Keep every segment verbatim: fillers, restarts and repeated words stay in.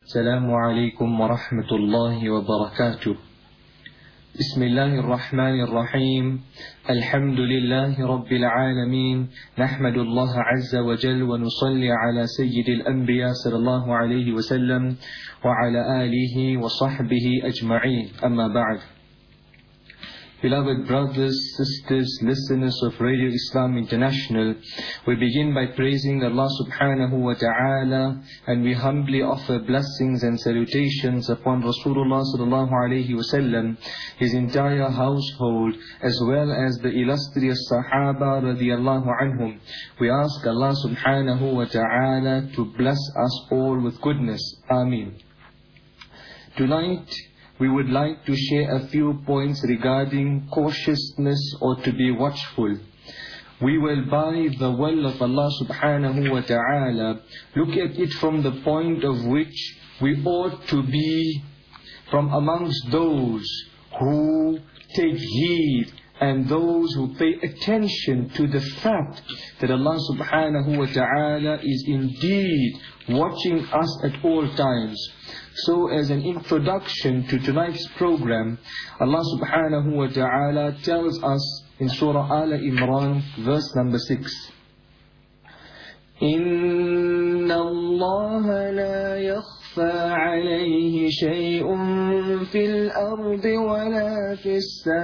السلام عليكم ورحمة الله وبركاته. بسم الله الرحمن الرحيم. الحمد لله رب العالمين، نحمد الله عز وجل ونصلي على سيد الأنبياء صلى الله عليه وسلم وعلى آله وصحبه أجمعين. أما بعد. Beloved brothers, sisters, listeners of Radio Islam International, we begin by praising Allah subhanahu wa ta'ala, and we humbly offer blessings and salutations upon Rasulullah sallallahu alayhi wa sallam, his entire household, as well as the illustrious Sahaba radiyallahu anhum. We ask Allah subhanahu wa ta'ala to bless us all with goodness. Ameen. Tonight, we would like to share a few points regarding cautiousness or to be watchful. We will, by the will of Allah subhanahu wa ta'ala, look at it from the point of which we ought to be from amongst those who take heed and those who pay attention to the fact that Allah subhanahu wa ta'ala is indeed watching us at all times. So as an introduction to tonight's program, Allah subhanahu wa ta'ala tells us in Surah Al-Imran, verse number six. إِنَّ اللَّهَ لَا يَخْفَى عَلَيْهِ شَيْءٌ فِي الْأَرْضِ وَلَا فِي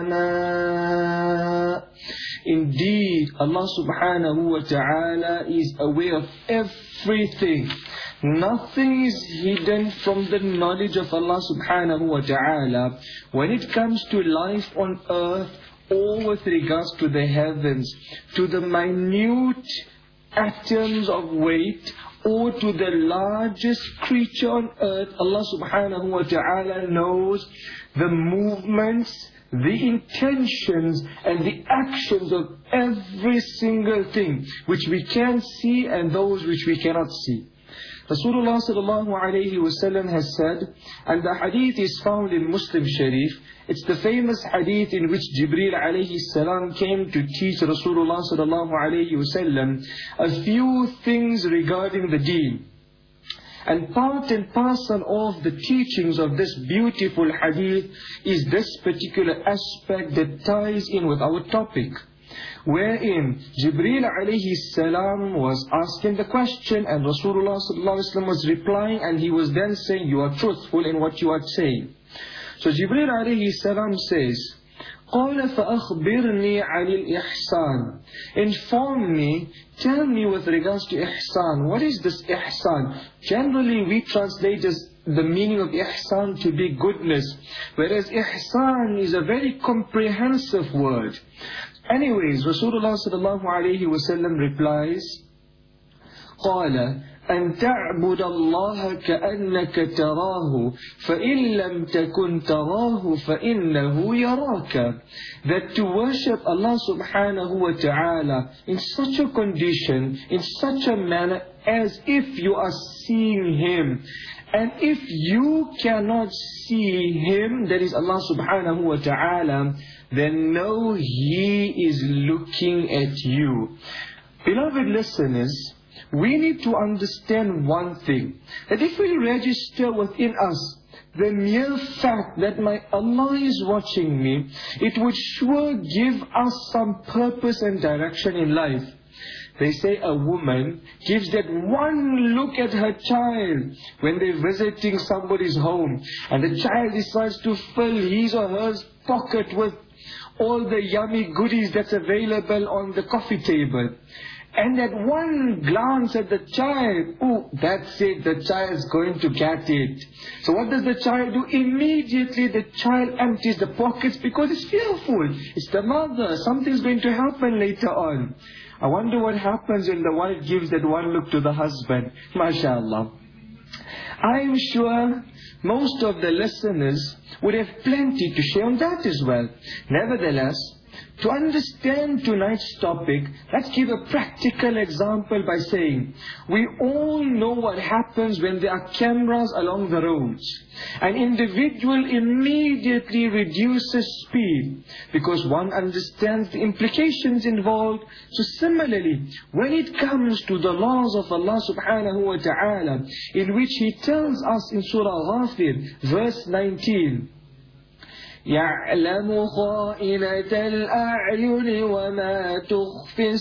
السَّمَاءِ. Indeed, Allah subhanahu wa ta'ala is aware of everything. Nothing is hidden from the knowledge of Allah subhanahu wa ta'ala when it comes to life on earth or with regards to the heavens, to the minute atoms of weight or to the largest creature on earth. Allah subhanahu wa ta'ala knows the movements, the intentions and the actions of every single thing which we can see and those which we cannot see. Rasulullah sallallahu alayhi wa sallam has said, and the hadith is found in Muslim Sharif, it's the famous hadith in which Jibreel alayhi salam came to teach Rasulullah sallallahu alayhi wa sallam a few things regarding the deen. And part and parcel of the teachings of this beautiful hadith is this particular aspect that ties in with our topic, wherein Jibreel alayhi salam was asking the question and Rasulullah sallallahu alayhi wa sallam was replying, and he was then saying, you are truthful in what you are saying. So Jibreel alayhi salam says, قَالَ فَأَخْبِرْنِي عَنِ الْإِحْسَانِ. Inform me, tell me with regards to ihsan. What is this ihsan? Generally we translate as the meaning of ihsan to be goodness, whereas ihsan is a very comprehensive word. Anyways, Rasulullah sallallahu alayhi wa sallam replies, قَالَ أَن تَعْبُدَ اللَّهَ كَأَنَّكَ تَرَاهُ فَإِن لَمْ تَكُنْ تَرَاهُ فَإِنَّهُ يَرَاكَ. That to worship Allah subhanahu wa ta'ala in such a condition, in such a manner as if you are seeing Him. And if you cannot see Him, that is Allah subhanahu wa ta'ala, then know He is looking at you. Beloved listeners, we need to understand one thing, that if we register within us the mere fact that my Allah is watching me, it would sure give us some purpose and direction in life. They say a woman gives that one look at her child when they're visiting somebody's home, and the child decides to fill his or her pocket with all the yummy goodies that's available on the coffee table. And that one glance at the child, oh, that's it, the child's going to get it. So what does the child do? Immediately the child empties the pockets because it's fearful. It's the mother, something's going to happen later on. I wonder what happens when the wife gives that one look to the husband. MashaAllah. I am sure most of the listeners would have plenty to share on that as well. Nevertheless, to understand tonight's topic, let's give a practical example by saying, we all know what happens when there are cameras along the roads. An individual immediately reduces speed because one understands the implications involved. So similarly, when it comes to the laws of Allah subhanahu wa ta'ala, in which He tells us in Surah Ghafir, verse nineteen, يَعْلَمُ خَائِنَةَ الْأَعْيُنِ وَمَا تُخْفِي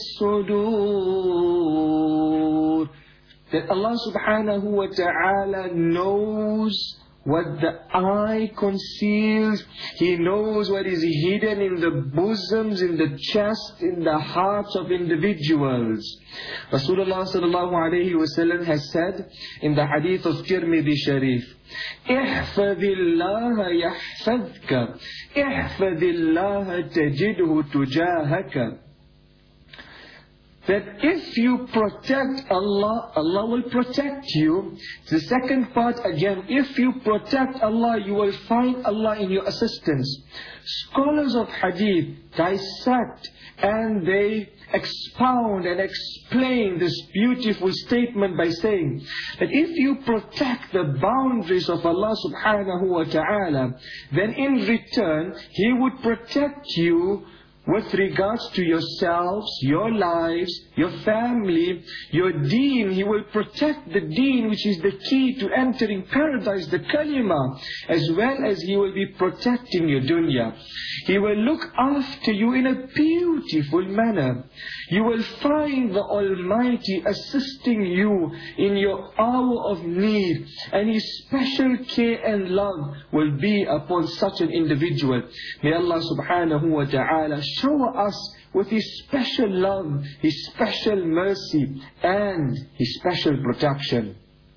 الصُّدُورِ, that Allah subhanahu wa ta'ala knows what the eye conceals. He knows what is hidden in the bosoms, in the chest, in the hearts of individuals. Rasulullah sallallahu alayhi wa sallam has said in the hadith of Tirmidhi Sharif, احفظ الله يحفظك احفظ الله تجده تجاهك, that if you protect Allah, Allah will protect you. The second part again, if you protect Allah, you will find Allah in your assistance. Scholars of hadith dissect and they expound and explain this beautiful statement by saying that if you protect the boundaries of Allah subhanahu wa ta'ala, then in return He would protect you with regards to yourselves, your lives, your family, your deen. He will protect the deen, which is the key to entering paradise, the kalima, as well as He will be protecting your dunya. He will look after you in a beautiful manner. You will find the Almighty assisting you in your hour of need, and His special care and love will be upon such an individual. May Allah subhanahu wa ta'ala shower us with His special love, His special mercy, and His special protection.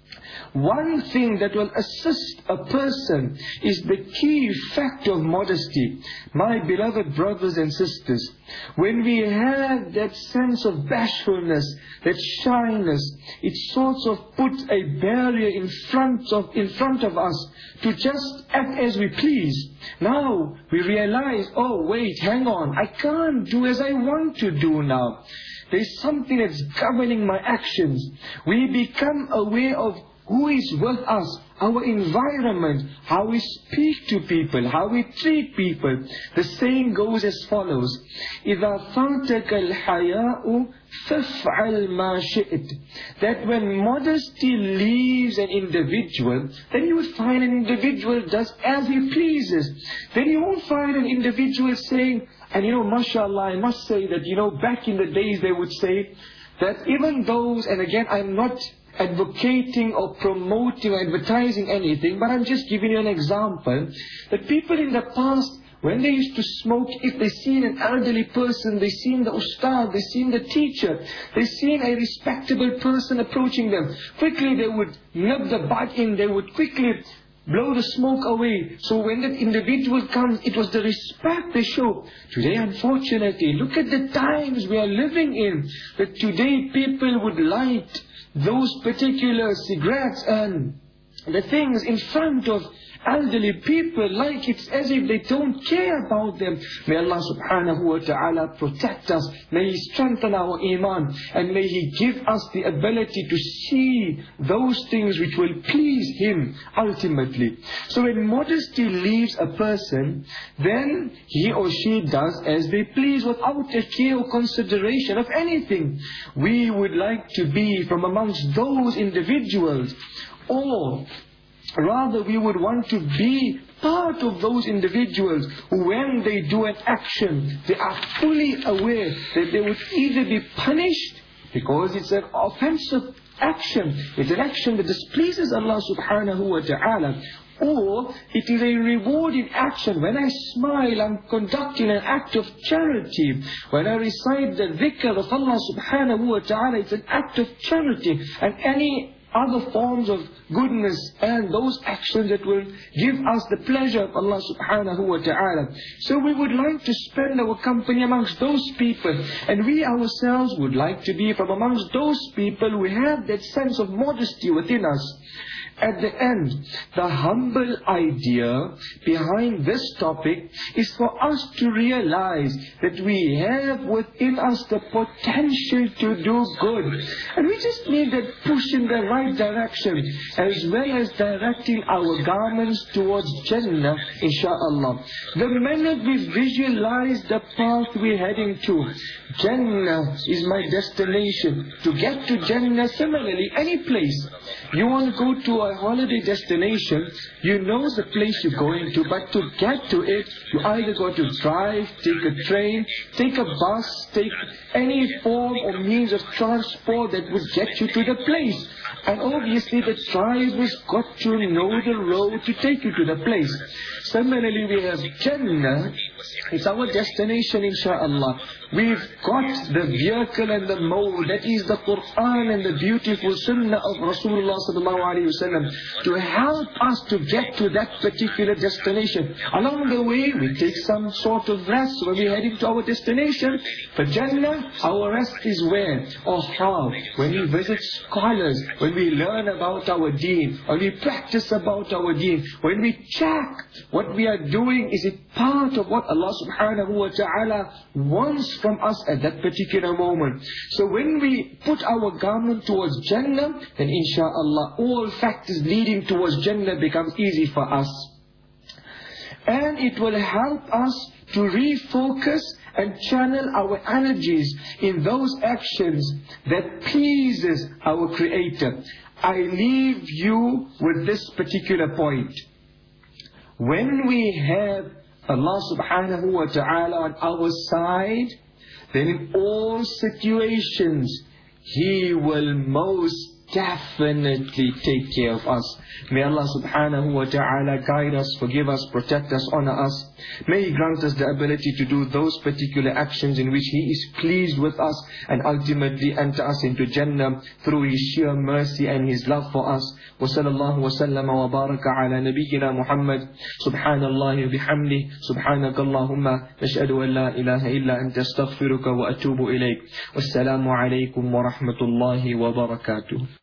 One thing that will assist a person is the key factor of modesty. My beloved brothers and sisters, when we have that sense of bashfulness, that shyness, it sort of puts a barrier in front of in front of us to just act as we please. Now we realize, oh wait, hang on, I can't do as I want to do now. There's something that's governing my actions. We become aware of who is with us, our environment, how we speak to people, how we treat people. The saying goes as follows, إِذَا فَاتَكَ الْحَيَاءُ فَافْعَلْ مَا شِئْتَ, that when modesty leaves an individual, then you will find an individual does as he pleases. Then you won't find an individual saying, and you know, mashallah, I must say that, you know, back in the days they would say that even those, and again, I'm not advocating or promoting or advertising anything, but I'm just giving you an example, that people in the past, when they used to smoke, if they seen an elderly person, they seen the ustad, they seen the teacher, they seen a respectable person approaching them, quickly they would nip the butt in, they would quickly blow the smoke away. So when that individual comes, it was the respect they show. Today, unfortunately, look at the times we are living in, that today people would light those particular cigarettes and the things in front of elderly people like it's as if they don't care about them. May Allah subhanahu wa ta'ala protect us. May He strengthen our iman, and may He give us the ability to see those things which will please Him ultimately. So when modesty leaves a person, then he or she does as they please without a care or consideration of anything. We would like to be from amongst those individuals, or rather, we would want to be part of those individuals who, when they do an action, they are fully aware that they would either be punished because it's an offensive action, it's an action that displeases Allah subhanahu wa ta'ala, or it is a rewarding action. When I smile, I'm conducting an act of charity. When I recite the dhikr of Allah subhanahu wa ta'ala, it's an act of charity. And any other forms of goodness and those actions that will give us the pleasure of Allah subhanahu wa ta'ala. So we would like to spend our company amongst those people, and we ourselves would like to be from amongst those people who have that sense of modesty within us. at the end, the humble idea behind this topic is for us to realize that we have within us the potential to do good. And we just need that push in the right direction, as well as directing our garments towards Jannah, inshaAllah. The minute we visualize the path we're heading to, Jannah is my destination. To get to Jannah, similarly, any place. You want to go to a holiday destination, you know the place you're going to, but to get to it, you either got to drive, take a train, take a bus, take any form or means of transport that would get you to the place. And obviously the driver's got to know the road to take you to the place. Similarly, we have Jannah. It's our destination, inshaAllah. We've got the vehicle and the mode, that is the Quran and the beautiful Sunnah of Rasulullah sallallahu alaihi wasallam, to help us to get to that particular destination. Along the way, we take some sort of rest when we're heading to our destination. For Jannah, our rest is where or how? When we visit scholars, when we learn about our deen, when we practice about our deen, when we check what we are doing, is it part of what Allah subhanahu wa ta'ala wants from us at that particular moment. So when we put our garment towards Jannah, then inshaAllah all factors leading towards Jannah becomes easy for us. And it will help us to refocus and channel our energies in those actions that pleases our Creator. I leave you with this particular point. When we have Allah subhanahu wa ta'ala on our side, then in all situations, He will most definitely take care of us. May Allah subhanahu wa ta'ala guide us, forgive us, protect us, honor us. May He grant us the ability to do those particular actions in which He is pleased with us, and ultimately enter us into Jannah through His sheer mercy and His love for us. Wa sallallahu wa sallama wa baraka ala nabiyyina Muhammad. Subhanallahi wa bihamdi. Subhanakallahumma. Nashhadu an la ilaha illa anta astaghfiruka wa atubu ilayk. Wassalamu alaykum wa rahmatullahi wa barakatuh.